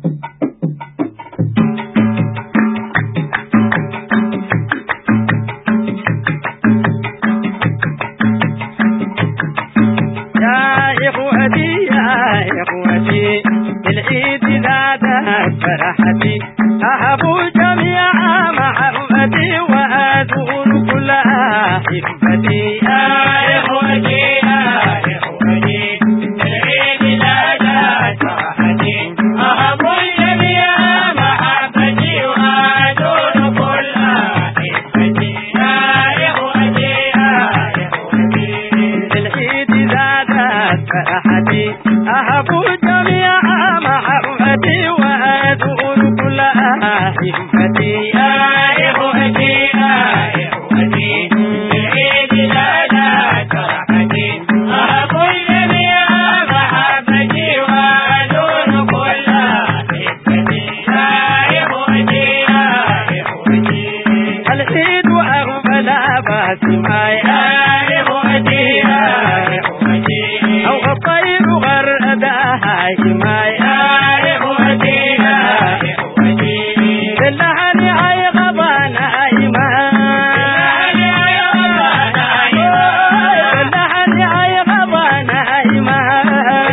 فرحتي أهبوا جميع محبتي وأدور كل أحبتي يا إخوتي يا إخوتي العيد نادت فرحتي أهبوا جميع محبتي وأدور كل أحبتي يا إخوتي يا إخوتي العيد نادت فرحتي أهبوا جميع محبتي وأدور كل أحبتي يا إخوتي يا إخوتي العيد نادت فرحتي أهبوا جميع محبتي وأدور كل أحبتي يا إخوتي يا إخوتي العيد وأقبل باسماي يا إخوتي يا إخوتي أو الطير غردها حماي يا إخوتي يا إخوتي باللحن عي غضانا إيمان باللحن عي غضانا إيمان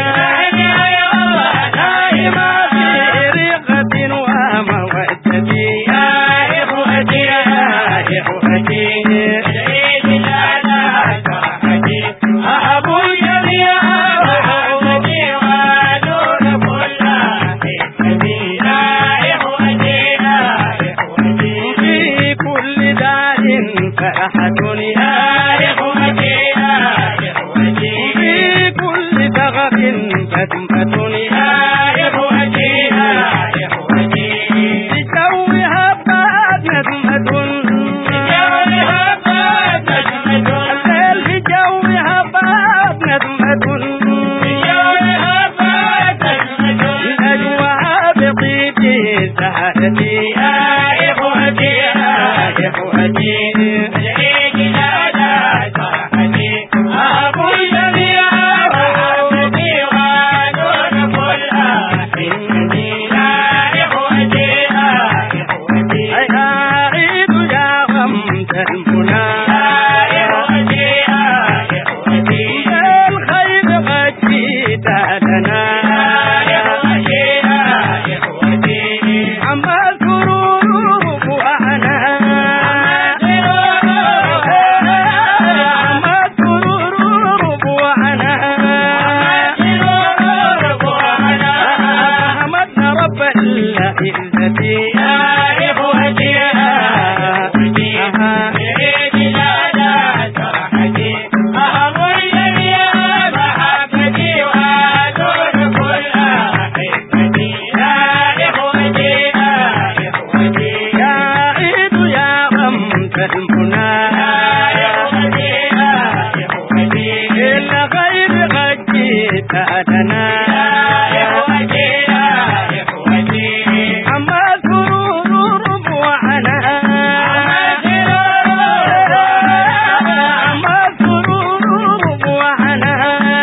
في رقة ومودتي يا إخوتي يا إخوتي العيد نادت فرحتي أهبوا جميع محبتي وأدور كل أحبتي يا إخوتي يا إخوتي في كل دار فرحة يا إخوتي يا إخوتي في كل ثغر فتنة يا إخوتي يا إخوتي في جوها بات نسمة الليل في جوها بات نسمة الأجواء بطيب سهرتي يا إخوتي يا إخوتي العيد نادت فرحتي أهبوا جميع محبتي وأدور كل أحبتي يا إخوتي يا إخوتي عيد يا غمت المنى يا إخوتي يا إخوتي الخير قد جئت لنا يا إخوتي يا إخوتي عما السرور بوعنا عما السرور بوعنا حمدنا رب العزة يا إخوتي يا إخوتي العيد نادت فرحتي أهبوا جميع محبتي وأدور كل أحبتي يا إخوتي يا إخوتي يا عيد يا غمت المنى يا إخوتي يا إخوتي الخير قد جئت لنا يا إخوتي يا إخوتي عما السرور بوعنا عما السرور بوعنا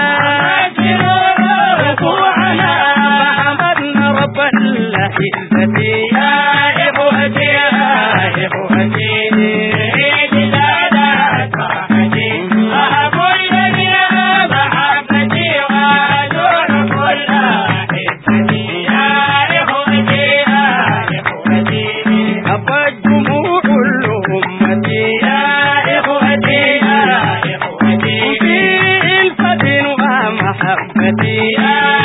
فحمدنا رب العزة يا إخوتي يا إخوتي العيد نادت فرحتي أهبوا جميع محبتي وأدور كل أحبتي يا إخوتي يا إخوتي أبى الجموع أمتي يا إخوتي يا إخوتي في ألفة ومحبتي يا